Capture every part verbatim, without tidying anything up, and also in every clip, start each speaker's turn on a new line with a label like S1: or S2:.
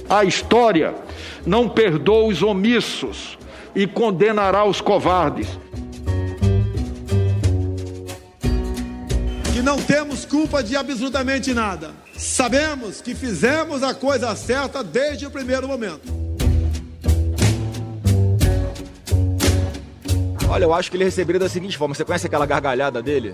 S1: A história não perdoa os omissos e condenará os covardes.
S2: Que não temos culpa de absolutamente nada. Sabemos que fizemos a coisa certa desde o primeiro momento.
S3: Olha, eu acho que ele receberia da seguinte forma. Você conhece aquela gargalhada dele?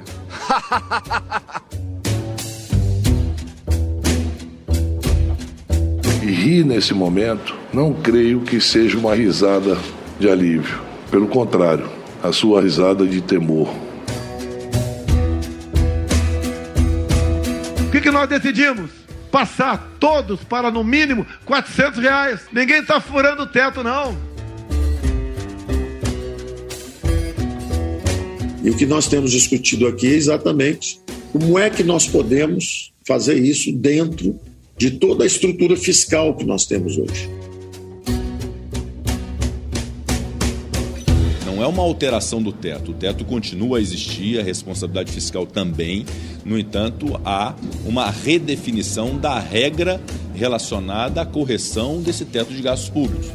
S4: E rir nesse momento, não creio que seja uma risada de alívio. Pelo contrário, a sua risada de temor.
S2: O que, que nós decidimos? Passar todos para, no mínimo, quatrocentos reais. Ninguém está furando o teto, não.
S5: E o que nós temos discutido aqui é exatamente como é que nós podemos fazer isso dentro de toda a estrutura fiscal que nós temos hoje.
S6: Não é uma alteração do teto. O teto continua a existir, a responsabilidade fiscal também. No entanto, há uma redefinição da regra relacionada à correção desse teto de gastos públicos.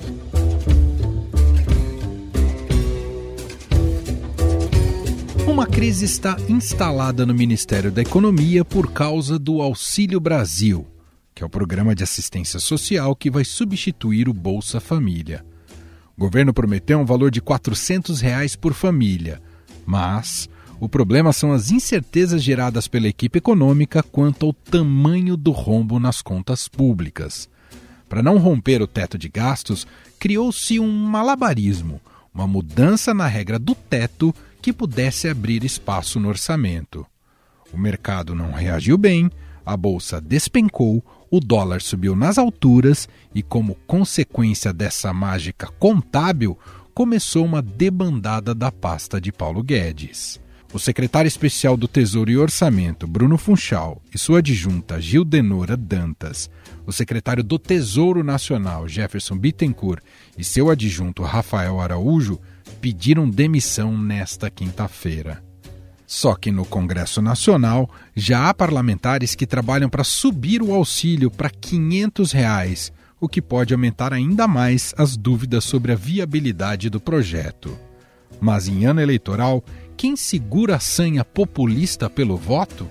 S7: Uma crise está instalada no Ministério da Economia por causa do Auxílio Brasil, que é o programa de assistência social que vai substituir o Bolsa Família. O governo prometeu um valor de quatrocentos reais por família, mas o problema são as incertezas geradas pela equipe econômica quanto ao tamanho do rombo nas contas públicas. Para não romper o teto de gastos, criou-se um malabarismo, uma mudança na regra do teto que pudesse abrir espaço no orçamento. O mercado não reagiu bem, a bolsa despencou, o dólar subiu nas alturas e, como consequência dessa mágica contábil, começou uma debandada da pasta de Paulo Guedes. O secretário especial do Tesouro e Orçamento, Bruno Funchal, e sua adjunta Gildenora Dantas, o secretário do Tesouro Nacional, Jefferson Bittencourt, e seu adjunto Rafael Araújo, pediram demissão nesta quinta-feira. Só que no Congresso Nacional já há parlamentares que trabalham para subir o auxílio para quinhentos reais, o que pode aumentar ainda mais as dúvidas sobre a viabilidade do projeto. Mas em ano eleitoral, quem segura a sanha populista pelo voto?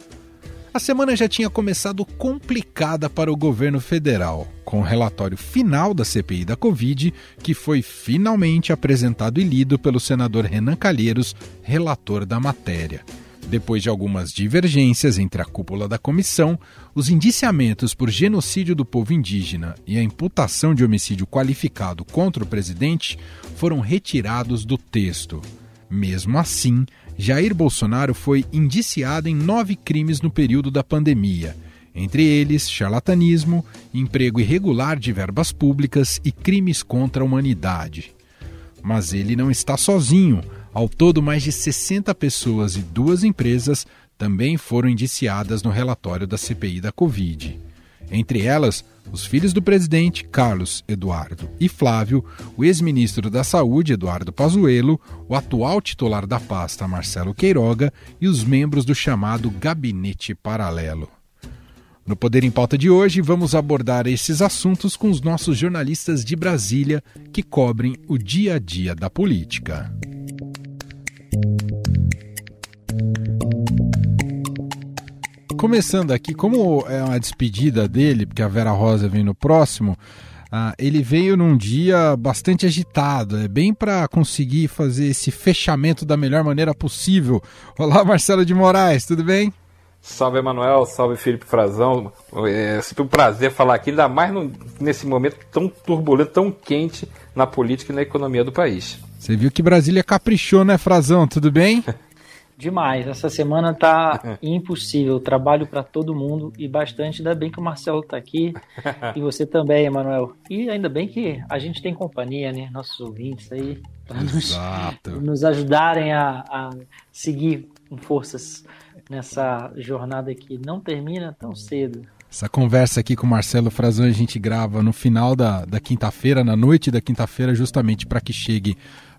S7: A semana já tinha começado complicada para o governo federal, com o relatório final da C P I da Covid, que foi finalmente apresentado e lido pelo senador Renan Calheiros, relator da matéria. Depois de algumas divergências entre a cúpula da comissão, os indiciamentos por genocídio do povo indígena e a imputação de homicídio qualificado contra o presidente foram retirados do texto. Mesmo assim, Jair Bolsonaro foi indiciado em nove crimes no período da pandemia, entre eles charlatanismo, emprego irregular de verbas públicas e crimes contra a humanidade. Mas ele não está sozinho. Ao todo, mais de sessenta pessoas e duas empresas também foram indiciadas no relatório da C P I da Covid. Entre elas, os filhos do presidente, Carlos, Eduardo e Flávio, o ex-ministro da Saúde, Eduardo Pazuello, o atual titular da pasta, Marcelo Queiroga, e os membros do chamado Gabinete Paralelo. No Poder em Pauta de hoje, vamos abordar esses assuntos com os nossos jornalistas de Brasília, que cobrem o dia a dia da política. Começando aqui, como é uma despedida dele, porque a Vera Rosa vem no próximo, ah, ele veio num dia bastante agitado, é bem para conseguir fazer esse fechamento da melhor maneira possível. Olá, Marcelo de Moraes, tudo bem?
S8: Salve, Emanuel, salve, Felipe Frazão. É sempre um prazer falar aqui, ainda mais no, nesse momento tão turbulento, tão quente na política e na economia do país.
S7: Você viu que Brasília caprichou, né, Frazão? Tudo bem?
S9: Demais, essa semana tá impossível, trabalho para todo mundo e bastante, ainda bem que o Marcelo tá aqui e você também, Emanuel. E ainda bem que a gente tem companhia, né, nossos ouvintes aí, para nos, nos ajudarem a, a seguir com forças nessa jornada que não termina tão cedo.
S7: Essa conversa aqui com o Marcelo Frazão a gente grava no final da, da quinta-feira, na noite da quinta-feira, justamente para que chegue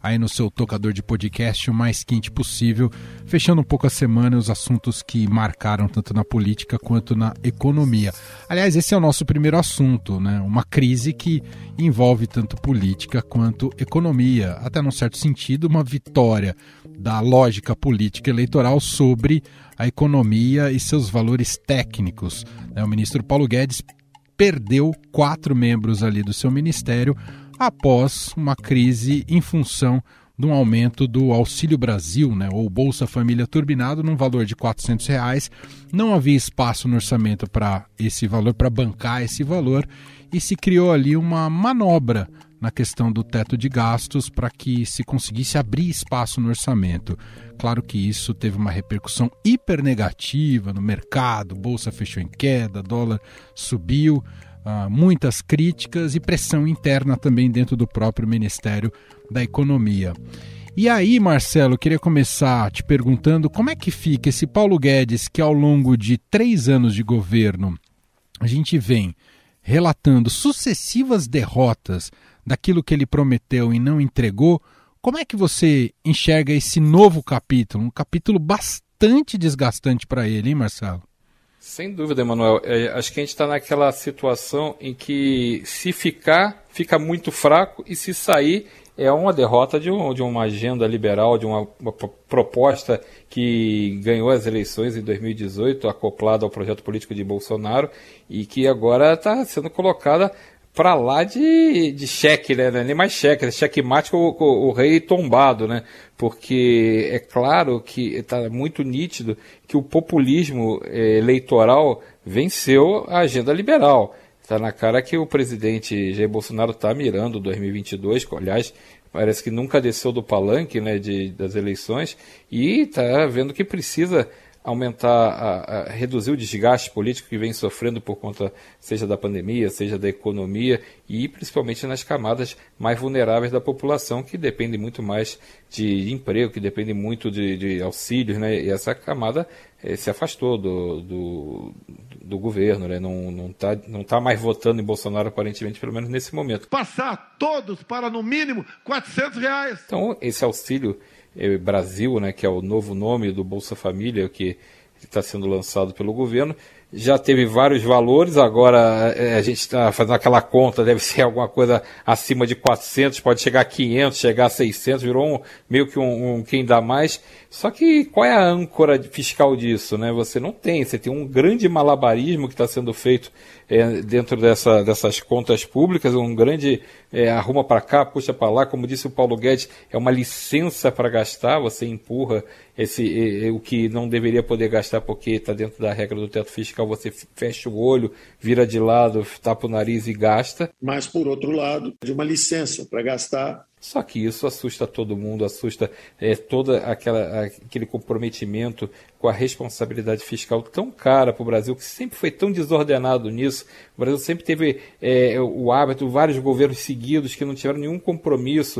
S7: aí no seu tocador de podcast o mais quente possível, fechando um pouco a semana os assuntos que marcaram tanto na política quanto na economia. Aliás, esse é o nosso primeiro assunto, né? Uma crise que envolve tanto política quanto economia, até num certo sentido uma vitória da lógica política eleitoral sobre a economia e seus valores técnicos. O ministro Paulo Guedes perdeu quatro membros ali do seu ministério após uma crise em função de um aumento do Auxílio Brasil, né, ou Bolsa Família turbinado, num valor de quatrocentos reais. Não havia espaço no orçamento para esse valor, para bancar esse valor, e se criou ali uma manobra na questão do teto de gastos para que se conseguisse abrir espaço no orçamento. Claro que isso teve uma repercussão hiper negativa no mercado, bolsa fechou em queda, dólar subiu, uh, muitas críticas e pressão interna também dentro do próprio Ministério da Economia. E aí, Marcelo, queria começar te perguntando como é que fica esse Paulo Guedes que ao longo de três anos de governo a gente vem relatando sucessivas derrotas daquilo que ele prometeu e não entregou. Como é que você enxerga esse novo capítulo? Um capítulo bastante desgastante para ele, hein, Marcelo?
S8: Sem dúvida, Emanuel. É, acho que a gente está naquela situação em que se ficar, fica muito fraco, e se sair, é uma derrota de, um, de uma agenda liberal, de uma, uma proposta que ganhou as eleições em dois mil e dezoito, acoplada ao projeto político de Bolsonaro, e que agora está sendo colocada para lá de, de cheque, né? Nem mais cheque, é checkmate com o, o, o rei tombado, né? Porque é claro que está muito nítido que o populismo eh, eleitoral venceu a agenda liberal. Está na cara que o presidente Jair Bolsonaro está mirando dois mil e vinte e dois, aliás, parece que nunca desceu do palanque, né, de, das eleições, e está vendo que precisa aumentar, a, a reduzir o desgaste político que vem sofrendo por conta, seja da pandemia, seja da economia, e principalmente nas camadas mais vulneráveis da população, que dependem muito mais de emprego, que dependem muito de, de auxílios, né? E essa camada eh, se afastou do, do, do governo, né? Não não está não tá mais votando em Bolsonaro, aparentemente, pelo menos nesse momento.
S2: Passar todos para, no mínimo, quatrocentos reais.
S8: Então, esse auxílio Brasil, né, que é o novo nome do Bolsa Família, que está sendo lançado pelo governo, já teve vários valores, agora é, a gente está fazendo aquela conta, deve ser alguma coisa acima de quatrocentos, pode chegar a quinhentos, chegar a seiscentos, virou um, meio que um, um quem dá mais. Só que qual é a âncora fiscal disso, né? Você não tem, você tem um grande malabarismo que está sendo feito é, dentro dessa, dessas contas públicas, um grande é, arruma para cá, puxa para lá, como disse o Paulo Guedes, é uma licença para gastar, você empurra esse, é, o que não deveria poder gastar porque está dentro da regra do teto fiscal, você fecha o olho, vira de lado, tapa o nariz e gasta.
S5: Mas, por outro lado, de uma licença para gastar.
S8: Só que isso assusta todo mundo, assusta é, todo aquela, aquele comprometimento com a responsabilidade fiscal tão cara para o Brasil, que sempre foi tão desordenado nisso. O Brasil sempre teve é, o hábito, vários governos seguidos que não tiveram nenhum compromisso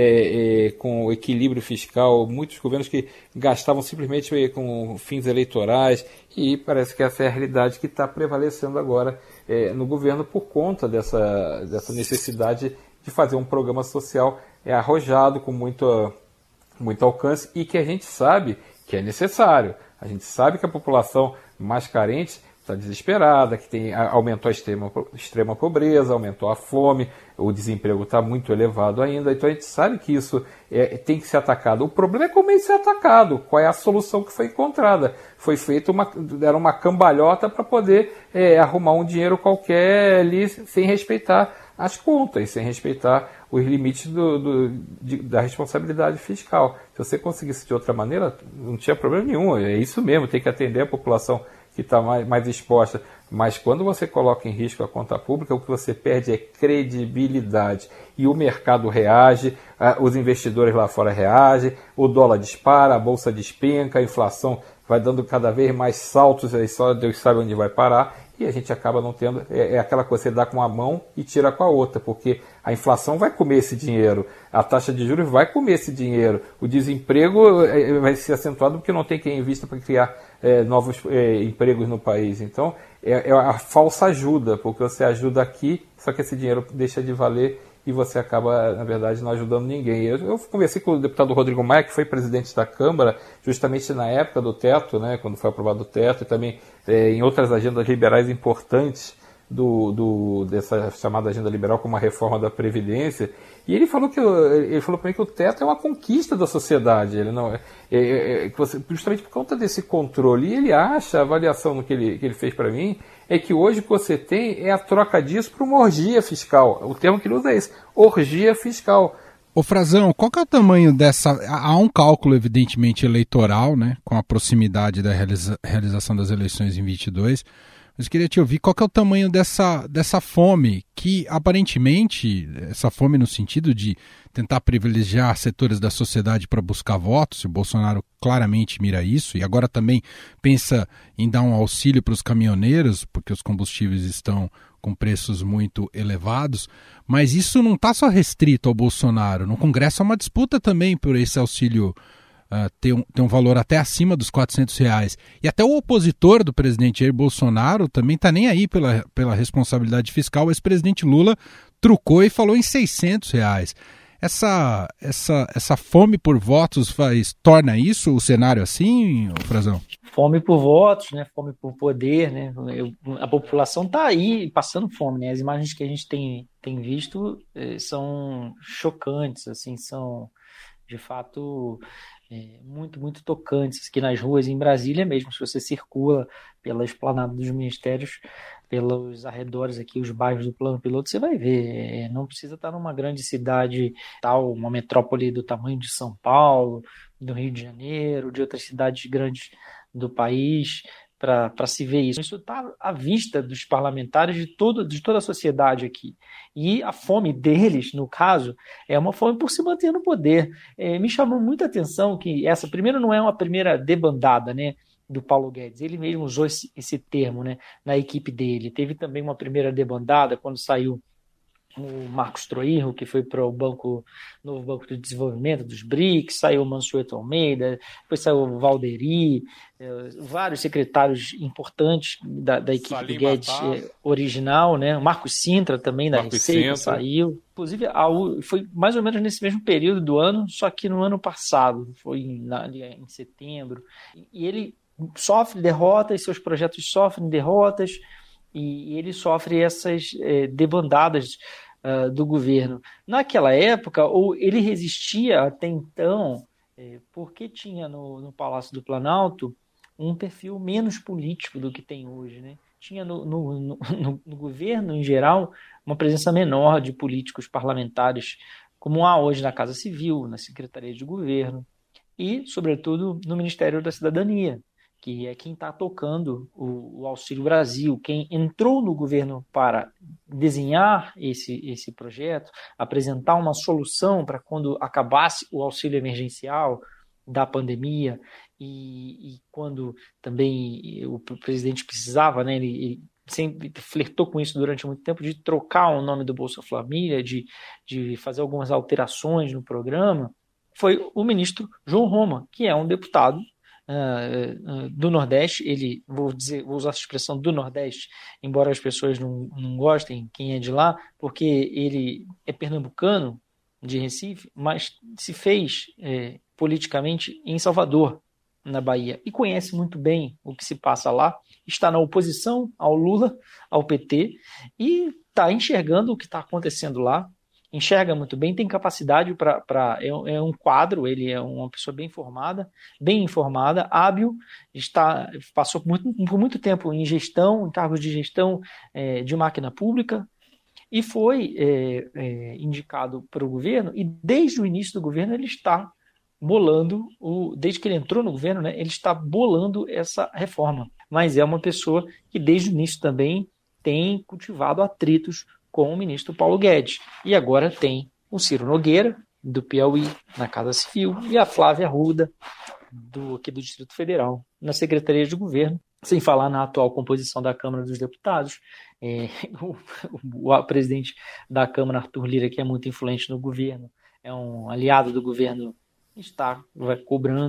S8: é, é, com o equilíbrio fiscal, muitos governos que gastavam simplesmente com fins eleitorais, e parece que essa é a realidade que está prevalecendo agora é, no governo por conta dessa, dessa necessidade de fazer um programa social é arrojado, com muito, muito alcance, e que a gente sabe que é necessário. A gente sabe que a população mais carente está desesperada, que tem, aumentou a extrema, extrema pobreza, aumentou a fome, o desemprego está muito elevado ainda, então a gente sabe que isso é, tem que ser atacado. O problema é como é ser atacado, qual é a solução que foi encontrada. Foi feita uma, era uma cambalhota para poder é, arrumar um dinheiro qualquer ali, sem respeitar as contas, sem respeitar os limites do, do, de, da responsabilidade fiscal. Se você conseguisse de outra maneira, não tinha problema nenhum, é isso mesmo, tem que atender a população que está mais, mais exposta. Mas quando você coloca em risco a conta pública, o que você perde é credibilidade. E o mercado reage, os investidores lá fora reagem, o dólar dispara, a bolsa despenca, a inflação vai dando cada vez mais saltos, aí só Deus sabe onde vai parar, e a gente acaba não tendo, é, é aquela coisa, você dá com uma mão e tira com a outra, porque a inflação vai comer esse dinheiro, a taxa de juros vai comer esse dinheiro, o desemprego vai ser acentuado porque não tem quem invista para criar é, novos é, empregos no país. Então, é, é a falsa ajuda, porque você ajuda aqui, só que esse dinheiro deixa de valer e você acaba, na verdade, não ajudando ninguém. Eu, eu conversei com o deputado Rodrigo Maia, que foi presidente da Câmara, justamente na época do teto, né, quando foi aprovado o teto, e também é, em outras agendas liberais importantes do, do, dessa chamada agenda liberal, como a reforma da Previdência, e ele falou que ele falou para mim que o teto é uma conquista da sociedade, ele não é, é, é, justamente por conta desse controle. E ele acha, a avaliação no que ele, que ele fez para mim, é que hoje o que você tem é a troca disso para uma orgia fiscal. O termo que ele usa é esse, orgia fiscal.
S7: Ô Frazão, qual que é o tamanho dessa... Há um cálculo, evidentemente, eleitoral, né, com a proximidade da realiza... realização das eleições em vinte e dois, mas queria te ouvir qual que é o tamanho dessa, dessa fome, que aparentemente, essa fome no sentido de tentar privilegiar setores da sociedade para buscar votos, o Bolsonaro claramente mira isso, e agora também pensa em dar um auxílio para os caminhoneiros, porque os combustíveis estão com preços muito elevados, mas isso não está só restrito ao Bolsonaro. No Congresso há uma disputa também por esse auxílio Uh, tem, um, tem um valor até acima dos quatrocentos reais. E até o opositor do presidente Jair Bolsonaro também está nem aí pela, pela responsabilidade fiscal. O ex-presidente Lula trucou e falou em seiscentos reais. Essa, essa, essa fome por votos faz, torna isso o cenário assim, Frazão?
S9: Fome por votos, né? Fome por poder, né? Eu, a população está aí passando fome, né? As imagens que a gente tem, tem visto eh, são chocantes, assim, são de fato É, muito, muito tocantes aqui nas ruas, em Brasília mesmo. Se você circula pela esplanada dos ministérios, pelos arredores aqui, os bairros do Plano Piloto, você vai ver, é, não precisa estar numa grande cidade, tal, uma metrópole do tamanho de São Paulo, do Rio de Janeiro, de outras cidades grandes do país, para se ver isso. Isso está à vista dos parlamentares de, todo, de toda a sociedade aqui. E a fome deles, no caso, é uma fome por se manter no poder. É, me chamou muita atenção que essa, primeiro, não é uma primeira debandada, né, do Paulo Guedes. Ele mesmo usou esse, esse termo, né, na equipe dele. Teve também uma primeira debandada quando saiu o Marcos Troirro, que foi para o banco, novo Banco de Desenvolvimento dos B R I C S, saiu o Mansueto Almeida, depois saiu o Valderi, eh, vários secretários importantes da, da equipe Salim do Guedes eh, original, né? O Marcos Sintra também, da Marcos Receita, Sintra. Saiu. Inclusive, a, foi mais ou menos nesse mesmo período do ano, só que no ano passado, foi em, na, em setembro. E ele sofre derrotas, seus projetos sofrem derrotas, e ele sofre essas eh, debandadas uh, do governo. Naquela época, ou ele resistia até então, eh, porque tinha no, no Palácio do Planalto um perfil menos político do que tem hoje, né? Tinha no, no, no, no, no governo, em geral, uma presença menor de políticos parlamentares, como há hoje na Casa Civil, na Secretaria de Governo e, sobretudo, no Ministério da Cidadania, que é quem está tocando o, o Auxílio Brasil, quem entrou no governo para desenhar esse, esse projeto, apresentar uma solução para quando acabasse o auxílio emergencial da pandemia e, e quando também o presidente precisava, né, ele, ele sempre flertou com isso durante muito tempo, de trocar o nome do Bolsa Família, de, de fazer algumas alterações no programa, foi o ministro João Roma, que é um deputado Uh, uh, do Nordeste. Ele, vou dizer, vou usar a expressão do Nordeste, embora as pessoas não, não gostem quem é de lá, porque ele é pernambucano, de Recife, mas se fez é, politicamente em Salvador, na Bahia, e conhece muito bem o que se passa lá, está na oposição ao Lula, ao P T, e está enxergando o que está acontecendo lá, enxerga muito bem, tem capacidade para... É, é um quadro, ele é uma pessoa bem formada, bem informada, hábil, está, passou por muito, por muito tempo em gestão, em cargos de gestão é, de máquina pública, e foi é, é, indicado para o governo, e desde o início do governo ele está bolando, o, desde que ele entrou no governo, né, ele está bolando essa reforma. Mas é uma pessoa que desde o início também tem cultivado atritos com o ministro Paulo Guedes. E agora tem o Ciro Nogueira, do Piauí, na Casa Civil, e a Flávia Arruda, do, aqui do Distrito Federal, na Secretaria de Governo, sem falar na atual composição da Câmara dos Deputados. É, o, o, o presidente da Câmara, Arthur Lira, que é muito influente no governo, é um aliado do governo, está vai, cobrando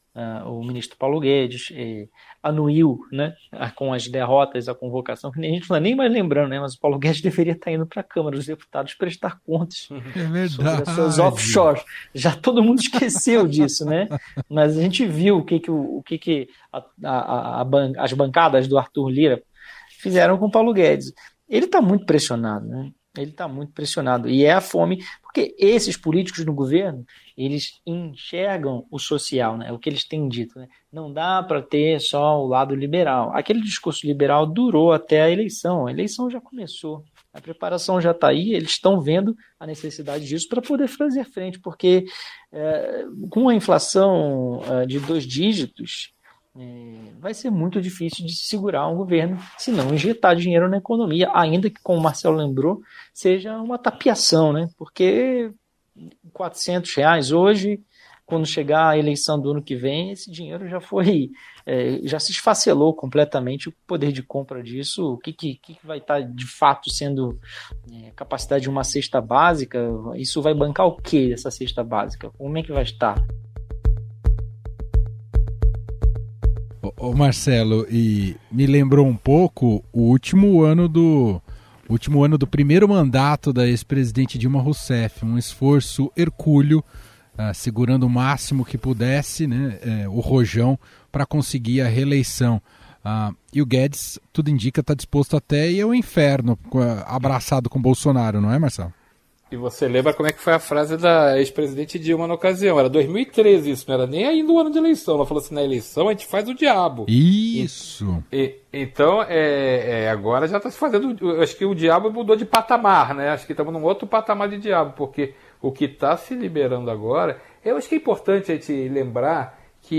S9: uh, o ministro Paulo Guedes eh, anuiu, né, com as derrotas, a convocação, que a gente não é nem mais lembrando, né, mas o Paulo Guedes deveria estar indo para a Câmara dos Deputados prestar contas
S7: é
S9: sobre as suas offshores. Já todo mundo esqueceu disso, né? Mas a gente viu o que, que, o, o que, que a, a, a ban- as bancadas do Arthur Lira fizeram com o Paulo Guedes. Ele está muito pressionado, né? Ele está muito pressionado. E é a fome, porque esses políticos no governo, eles enxergam o social, né? É o que eles têm dito, né? Não dá para ter só o lado liberal. Aquele discurso liberal durou até a eleição. A eleição já começou. A preparação já está aí, eles estão vendo a necessidade disso para poder fazer frente, porque é, com a inflação é, de dois dígitos, É, vai ser muito difícil de segurar um governo se não injetar dinheiro na economia, ainda que, como o Marcelo lembrou, seja uma tapiação, né? Porque quatrocentos reais hoje, quando chegar a eleição do ano que vem, esse dinheiro já foi, é, já se esfacelou completamente o poder de compra disso. O que, que, que vai estar de fato sendo é, capacidade de uma cesta básica? Isso vai bancar o que dessa cesta básica? Como é que vai estar?
S7: Ô Marcelo, e me lembrou um pouco o último ano do último ano do primeiro mandato da ex-presidente Dilma Rousseff, um esforço hercúleo, uh, segurando o máximo que pudesse, né, uh, o rojão para conseguir a reeleição. Uh, e o Guedes, tudo indica, está disposto até a ir ao inferno, uh, abraçado com Bolsonaro, não é, Marcelo?
S8: E você lembra como é que foi a frase da ex-presidente Dilma na ocasião? Era dois mil e treze isso, não era nem ainda o ano de eleição. Ela falou assim, na eleição a gente faz o diabo.
S7: Isso!
S8: E, e, então, é, é, agora já está se fazendo... Eu acho que o diabo mudou de patamar, né? Acho que estamos num outro patamar de diabo, porque o que está se liberando agora... Eu acho que é importante a gente lembrar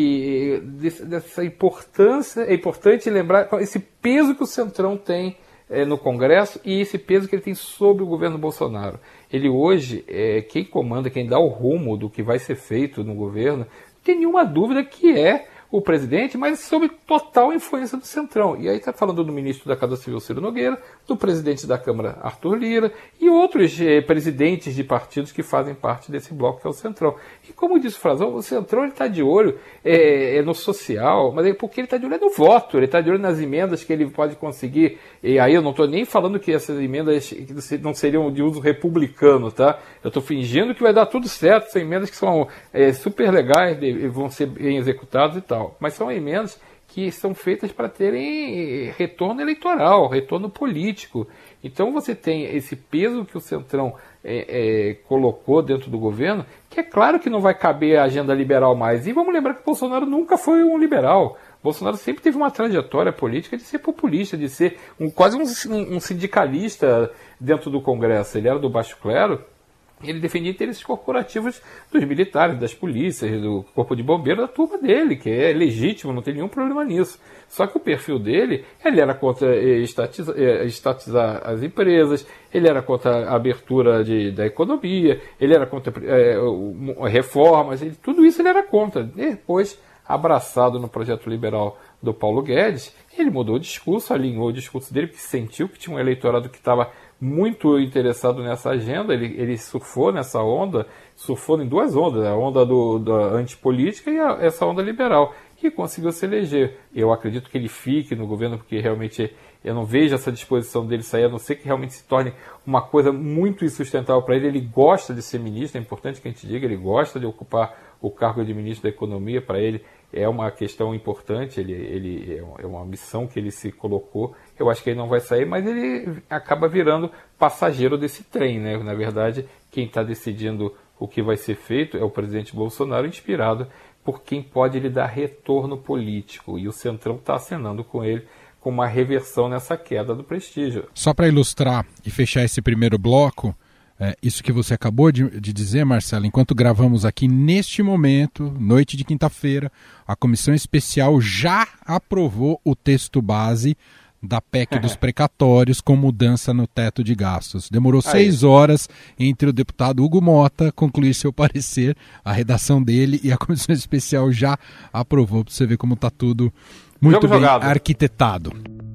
S8: que dessa importância... É importante lembrar esse peso que o Centrão tem é, no Congresso e esse peso que ele tem sobre o governo Bolsonaro. Ele hoje, é, quem comanda, quem dá o rumo do que vai ser feito no governo, não tem nenhuma dúvida que é o presidente, mas sob total influência do Centrão. E aí está falando do ministro da Casa Civil, Ciro Nogueira, do presidente da Câmara, Arthur Lira, e outros eh, presidentes de partidos que fazem parte desse bloco, que é o Centrão. E como disse o Frazão, o Centrão está de olho é, é no social, mas é porque ele está de olho no voto, ele está de olho nas emendas que ele pode conseguir. E aí eu não estou nem falando que essas emendas não seriam de uso republicano, tá? Eu estou fingindo que vai dar tudo certo, são emendas que são é, super legais, vão ser bem executadas e tal. Mas são emendas que são feitas para terem retorno eleitoral, retorno político. Então você tem esse peso que o Centrão é, é, colocou dentro do governo, que é claro que não vai caber a agenda liberal mais. E vamos lembrar que o Bolsonaro nunca foi um liberal. Bolsonaro sempre teve uma trajetória política de ser populista, de ser um, quase um, um sindicalista dentro do Congresso. Ele era do baixo clero. Ele defendia interesses corporativos dos militares, das polícias, do corpo de bombeiros, da turma dele, que é legítimo, não tem nenhum problema nisso. Só que o perfil dele, ele era contra estatizar, estatizar as empresas, ele era contra a abertura de, da economia, ele era contra é, reformas, ele, tudo isso ele era contra. Depois, abraçado no projeto liberal do Paulo Guedes, ele mudou o discurso, alinhou o discurso dele, porque sentiu que tinha um eleitorado que estava muito interessado nessa agenda, ele, ele surfou nessa onda, surfou em duas ondas, a onda do, da antipolítica e a, essa onda liberal, e conseguiu se eleger. Eu acredito que ele fique no governo, porque realmente eu não vejo essa disposição dele sair, a não ser que realmente se torne uma coisa muito insustentável para ele. Ele gosta de ser ministro, é importante que a gente diga, ele gosta de ocupar o cargo de ministro da Economia, para ele é uma questão importante, ele, ele, é uma missão que ele se colocou. Eu acho que ele não vai sair, mas ele acaba virando passageiro desse trem, né? Na verdade, quem está decidindo o que vai ser feito é o presidente Bolsonaro, inspirado por quem pode lhe dar retorno político. E o Centrão está acenando com ele, com uma reversão nessa queda do prestígio.
S7: Só para ilustrar e fechar esse primeiro bloco, é, isso que você acabou de, de dizer, Marcelo, enquanto gravamos aqui neste momento, noite de quinta-feira, a Comissão Especial já aprovou o texto base da P E C dos precatórios com mudança no teto de gastos. Demorou Aí. seis horas entre o deputado Hugo Mota concluir seu parecer, a redação dele, e a Comissão Especial já aprovou, para você ver como está tudo muito Jogo bem jogado. arquitetado.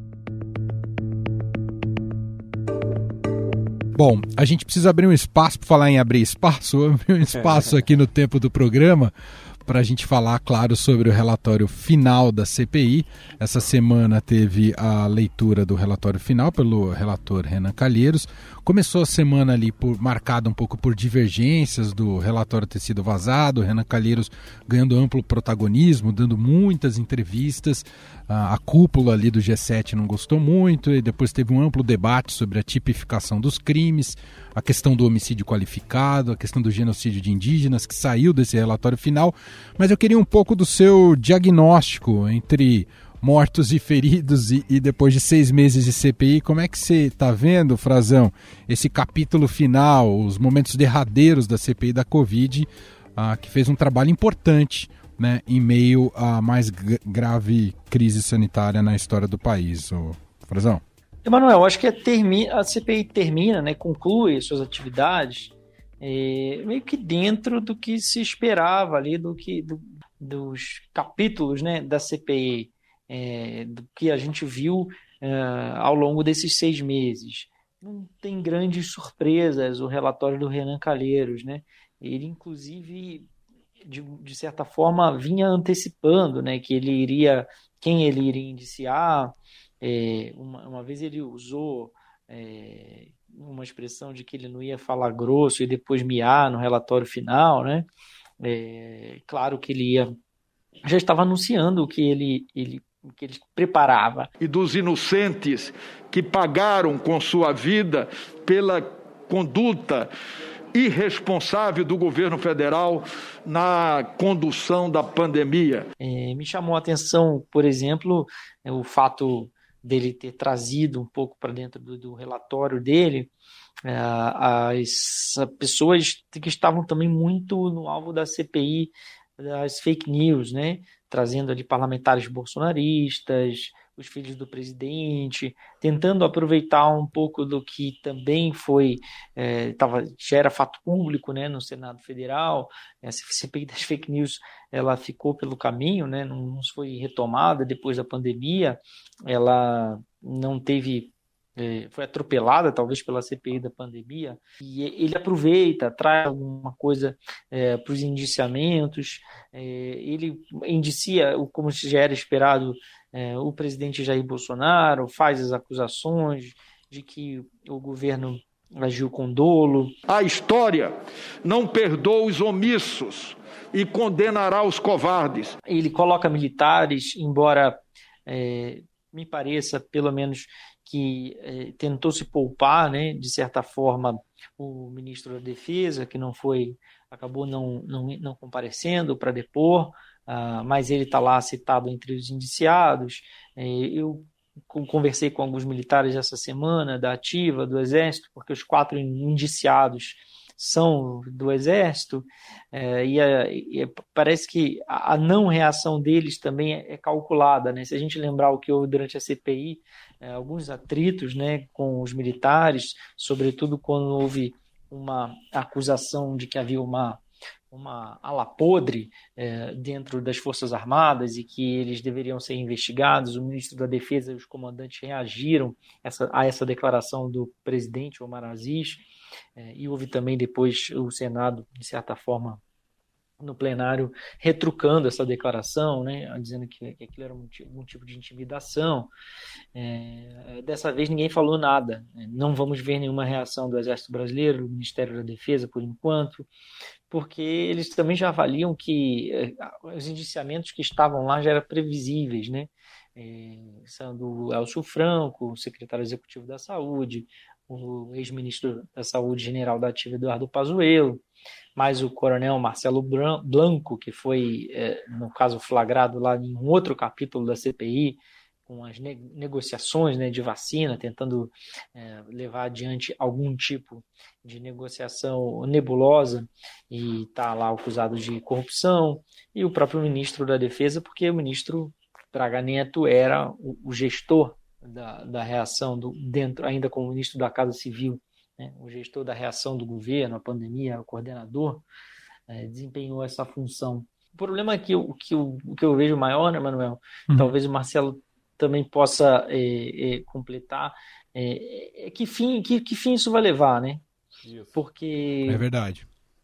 S7: Bom, a gente precisa abrir um espaço, para falar em abrir espaço, abrir um espaço aqui no tempo do programa, para a gente falar, claro, sobre o relatório final da C P I. Essa semana teve a leitura do relatório final pelo relator Renan Calheiros. Começou a semana ali por, marcada um pouco por divergências do relatório ter sido vazado, Renan Calheiros ganhando amplo protagonismo, dando muitas entrevistas. A, a cúpula ali do G sete não gostou muito, e depois teve um amplo debate sobre a tipificação dos crimes, a questão do homicídio qualificado, a questão do genocídio de indígenas, que saiu desse relatório final. Mas eu queria um pouco do seu diagnóstico entre mortos e feridos e, e depois de seis meses de C P I, como é que você está vendo, Frazão, esse capítulo final, os momentos derradeiros da C P I da Covid, ah, que fez um trabalho importante, né, em meio à mais g- grave crise sanitária na história do país, ô, Frazão?
S9: Emanuel, acho que a, termi- a C P I termina, né, conclui suas atividades é, meio que dentro do que se esperava ali, do que, do, dos capítulos, né, da C P I. É, do que a gente viu é, ao longo desses seis meses. Não tem grandes surpresas o relatório do Renan Calheiros, né? Ele, inclusive, de, de certa forma, vinha antecipando, né, que ele iria, quem ele iria indiciar. É, uma, uma vez ele usou é, uma expressão de que ele não ia falar grosso e depois miar no relatório final, né? É, claro que ele ia, já estava anunciando o que ele, ele que ele preparava.
S1: E dos inocentes que pagaram com sua vida pela conduta irresponsável do governo federal na condução da pandemia.
S9: É, me chamou a atenção, por exemplo, é, o fato dele ter trazido um pouco para dentro do, do relatório dele é, as pessoas que estavam também muito no alvo da C P I, das fake news, né? Trazendo ali parlamentares bolsonaristas, os filhos do presidente, tentando aproveitar um pouco do que também foi, é, tava, já era fato público, né, no Senado Federal. Essa C P I das fake news, ela ficou pelo caminho, né, não, não foi retomada depois da pandemia, ela não teve, é, foi atropelada talvez pela C P I da pandemia, e ele aproveita, traz alguma coisa é, para os indiciamentos, é, ele indicia, como já era esperado, é, o presidente Jair Bolsonaro, faz as acusações de que o governo agiu com dolo.
S1: A história não perdoa os omissos e condenará os covardes.
S9: Ele coloca militares, embora é, me pareça, pelo menos, que eh, tentou se poupar, né, de certa forma, o ministro da Defesa, que não foi, acabou não, não, não comparecendo para depor, uh, mas ele está lá citado entre os indiciados. Eh, eu conversei com alguns militares essa semana, da Ativa, do Exército, porque os quatro indiciados são do Exército, é, e, a, e parece que a, a não reação deles também é, é calculada, né? Se a gente lembrar o que houve durante a C P I, é, alguns atritos, né, com os militares, sobretudo quando houve uma acusação de que havia uma, uma ala podre é, dentro das Forças Armadas e que eles deveriam ser investigados, o ministro da Defesa e os comandantes reagiram essa, a essa declaração do presidente Omar Aziz. É, e houve também depois o Senado, de certa forma, no plenário, retrucando essa declaração, né, dizendo que, que aquilo era um, um tipo de intimidação. É, dessa vez ninguém falou nada, né? Não vamos ver nenhuma reação do Exército Brasileiro, do Ministério da Defesa, por enquanto, porque eles também já avaliam que é, os indiciamentos que estavam lá já eram previsíveis, né? É, sendo o Elcio Franco, o secretário executivo da Saúde, o ex-ministro da Saúde General da Ativa, Eduardo Pazuello, mais o coronel Marcelo Blanco, que foi, é, no caso, flagrado lá em um outro capítulo da C P I, com as ne- negociações, né, de vacina, tentando é, levar adiante algum tipo de negociação nebulosa, e está lá acusado de corrupção, e o próprio ministro da Defesa, porque o ministro Braga Neto era o, o gestor Da, da reação do, dentro, ainda como ministro da Casa Civil, né, o gestor da reação do governo, a pandemia, o coordenador, é, desempenhou essa função. O problema que eu, que eu, que eu vejo maior, né, Manuel, uhum. Talvez o Marcelo também possa é, é, completar, é, é que, fim, que, que fim isso vai levar, né?
S7: Isso.
S9: Porque
S7: é verdade.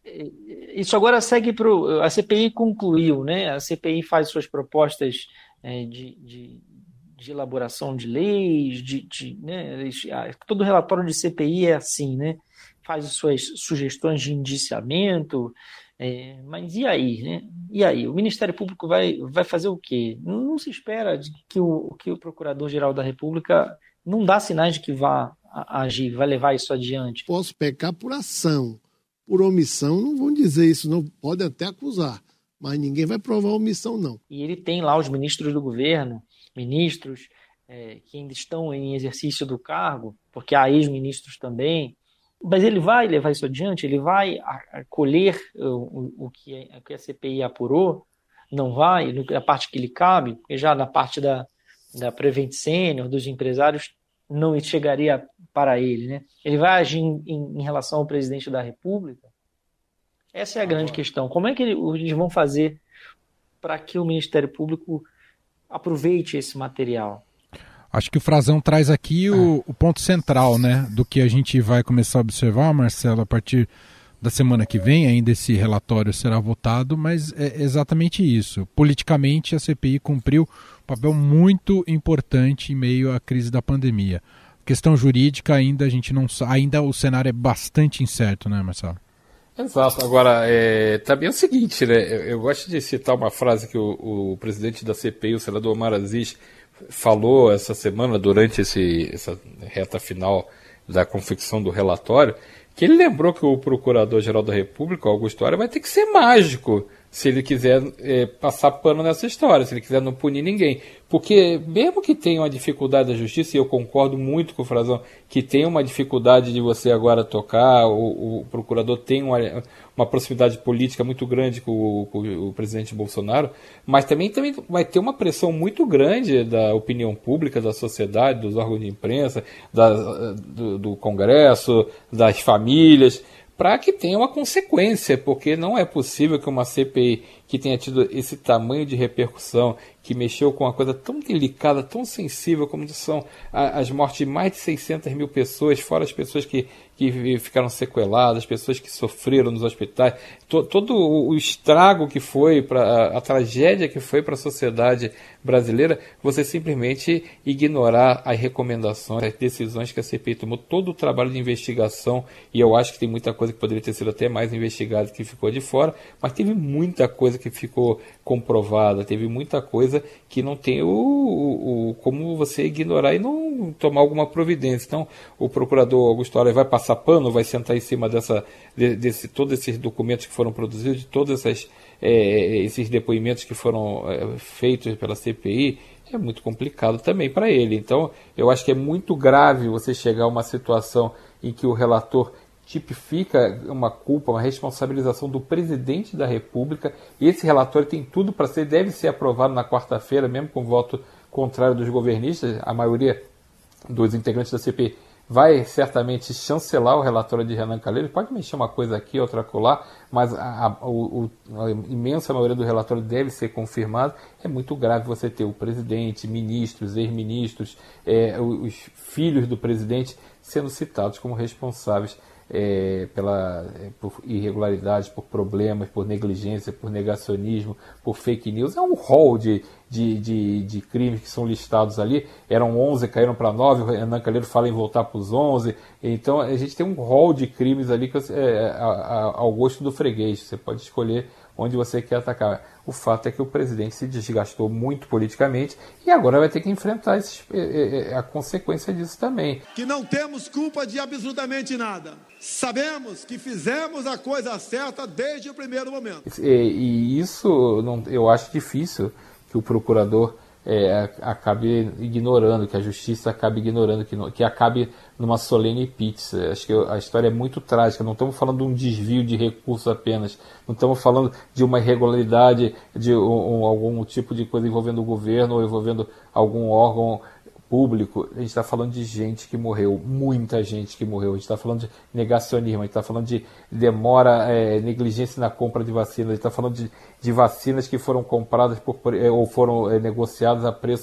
S9: Isso agora segue para o... A C P I concluiu, né? A C P I faz suas propostas é, de, de, de elaboração de leis, de, de, né? Todo relatório de C P I é assim, né? Faz suas sugestões de indiciamento, é, mas e aí, né? E aí? O Ministério Público vai, vai fazer o quê? Não, não se espera de que o, que o Procurador-Geral da República não dá sinais de que vá agir, vai levar isso adiante.
S10: Posso pecar por ação. Por omissão, não vão dizer isso, não. Pode até acusar, mas ninguém vai provar omissão, não.
S9: E ele tem lá os ministros do governo, ministros é, que ainda estão em exercício do cargo, porque há ex-ministros também, mas ele vai levar isso adiante, ele vai acolher o, o, o, que, o que a C P I apurou, não vai, a parte que lhe cabe, porque já na parte da, da Prevent Senior, dos empresários, não chegaria para ele, né? Ele vai agir em, em, em relação ao presidente da República? Essa é a grande questão. Como é que eles vão fazer para que o Ministério Público aproveite esse material?
S7: Acho que o Frazão traz aqui o, o ponto central, né, do que a gente vai começar a observar, Marcelo, a partir da semana que vem. Ainda esse relatório será votado, mas é exatamente isso. Politicamente, a C P I cumpriu um papel muito importante em meio à crise da pandemia. Questão jurídica, ainda a gente não ainda o cenário é bastante incerto, né, Marcelo?
S8: Exato. Agora, é, também é o seguinte, né? Eu, eu gosto de citar uma frase que o, o presidente da C P I, o senador Omar Aziz, falou essa semana, durante esse, essa reta final da confecção do relatório, que ele lembrou que o Procurador-Geral da República, Augusto Aras, vai ter que ser mágico se ele quiser é, passar pano nessa história, se ele quiser não punir ninguém. Porque mesmo que tenha uma dificuldade da justiça, e eu concordo muito com o Frazão, que tem uma dificuldade de você agora tocar, o, o procurador tem uma, uma proximidade política muito grande com o, com o presidente Bolsonaro, mas também, também vai ter uma pressão muito grande da opinião pública, da sociedade, dos órgãos de imprensa, da, do, do Congresso, das famílias, para que tenha uma consequência, porque não é possível que uma C P I que tenha tido esse tamanho de repercussão, que mexeu com uma coisa tão delicada, tão sensível como são as mortes de mais de seiscentas mil pessoas, fora as pessoas que, que ficaram sequeladas, as pessoas que sofreram nos hospitais, to, todo o estrago que foi, pra, a, a tragédia que foi para a sociedade brasileira, você simplesmente ignorar as recomendações, as decisões que a C P I tomou, todo o trabalho de investigação, e eu acho que tem muita coisa que poderia ter sido até mais investigada que ficou de fora, mas teve muita coisa que ficou comprovada, teve muita coisa que não tem o, o, o como você ignorar e não tomar alguma providência. Então, o procurador Augusto Aras vai passar pano, vai sentar em cima dessa, de, desse, todos esses documentos que foram produzidos, de todos essas, é, esses depoimentos que foram é, feitos pela C P I, é muito complicado também para ele. Então, eu acho que é muito grave você chegar a uma situação em que o relator tipifica uma culpa, uma responsabilização do presidente da República. Esse relatório tem tudo para ser, deve ser aprovado na quarta-feira, mesmo com voto contrário dos governistas. A maioria dos integrantes da C P I vai certamente chancelar o relatório de Renan Calheiros. Pode mexer uma coisa aqui, outra acolá, mas a, a, o, a imensa maioria do relatório deve ser confirmado. É muito grave você ter o presidente, ministros, ex-ministros, é, os filhos do presidente sendo citados como responsáveis É, pela, é, por irregularidades, por problemas, por negligência, por negacionismo, por fake news. É um rol de, de, de, de crimes que são listados ali. Eram onze, caíram para nove, o Renan Calheiros fala em voltar para os onze. Então a gente tem um rol de crimes ali que é, a, a, ao gosto do freguês. Você pode escolher onde você quer atacar. O fato é que o presidente se desgastou muito politicamente e agora vai ter que enfrentar esses, a consequência disso também.
S2: Que não temos culpa de absolutamente nada. Sabemos que fizemos a coisa certa desde o primeiro momento.
S8: E, e isso não, eu acho difícil que o procurador é, acabe ignorando, que a justiça acabe ignorando, que, não, que acabe numa solene pizza. Acho que a história é muito trágica. Não estamos falando de um desvio de recursos apenas. Não estamos falando de uma irregularidade, de um, um, algum tipo de coisa envolvendo o governo ou envolvendo algum órgão público. A gente está falando de gente que morreu, muita gente que morreu. A gente está falando de negacionismo, a gente está falando de demora, é, negligência na compra de vacinas, a gente está falando de, de vacinas que foram compradas por, ou foram é, negociadas a preços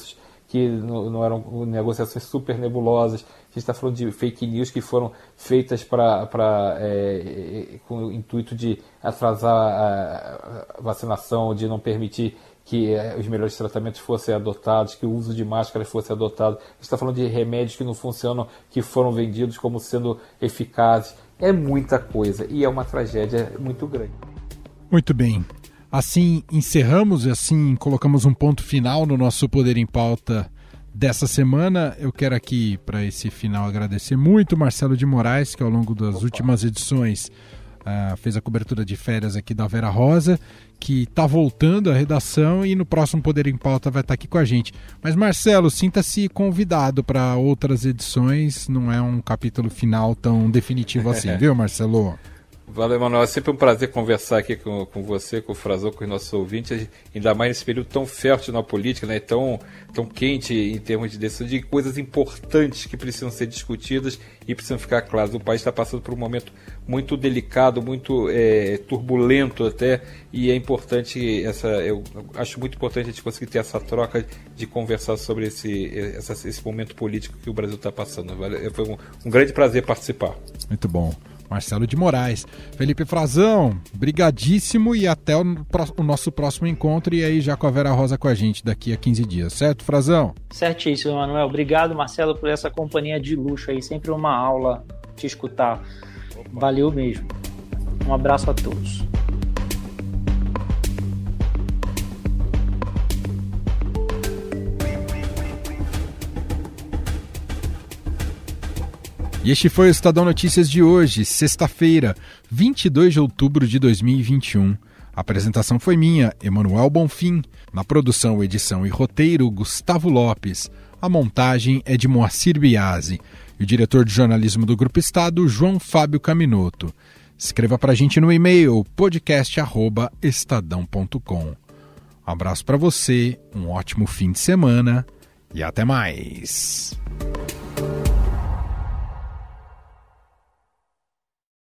S8: que não, não eram negociações super nebulosas. A gente está falando de fake news que foram feitas para é, com o intuito de atrasar a vacinação, de não permitir que os melhores tratamentos fossem adotados, que o uso de máscaras fosse adotado. A gente está falando de remédios que não funcionam, que foram vendidos como sendo eficazes. É muita coisa e é uma tragédia muito grande.
S7: Muito bem. Assim encerramos e assim colocamos um ponto final no nosso Poder em Pauta dessa semana. Eu quero aqui, para esse final, agradecer muito o Marcelo de Moraes, que ao longo das Opa. últimas edições uh, fez a cobertura de férias aqui da Vera Rosa, que está voltando à redação e no próximo Poder em Pauta vai estar aqui com a gente. Mas Marcelo, sinta-se convidado para outras edições, não é um capítulo final tão definitivo assim, viu, Marcelo?
S8: Valeu, Emanuel. É sempre um prazer conversar aqui com, com você, com o Frazão, com os nossos ouvintes, ainda mais nesse período tão fértil na política, né? tão, tão quente em termos de decisão, de coisas importantes que precisam ser discutidas e precisam ficar claras. O país está passando por um momento muito delicado, muito é, turbulento até, e é importante, essa, eu acho muito importante a gente conseguir ter essa troca de conversar sobre esse, essa, esse momento político que o Brasil está passando. Foi um, um grande prazer participar.
S7: Muito bom. Marcelo de Moraes. Felipe Frazão, brigadíssimo e até o, o nosso próximo encontro e aí já com a Vera Rosa com a gente daqui a quinze dias, certo, Frazão?
S9: Certíssimo, Emanuel. Obrigado, Marcelo, por essa companhia de luxo aí. Sempre uma aula te escutar. Valeu mesmo. Um abraço a todos.
S7: E este foi o Estadão Notícias de hoje, sexta-feira, vinte e dois de outubro de dois mil e vinte e um. A apresentação foi minha, Emanuel Bonfim. Na produção, edição e roteiro, Gustavo Lopes. A montagem é de Moacir Biasi. E o diretor de jornalismo do Grupo Estado, João Fábio Caminoto. Escreva para a gente no e-mail podcast arroba estadão ponto com. Um abraço para você, um ótimo fim de semana e até mais.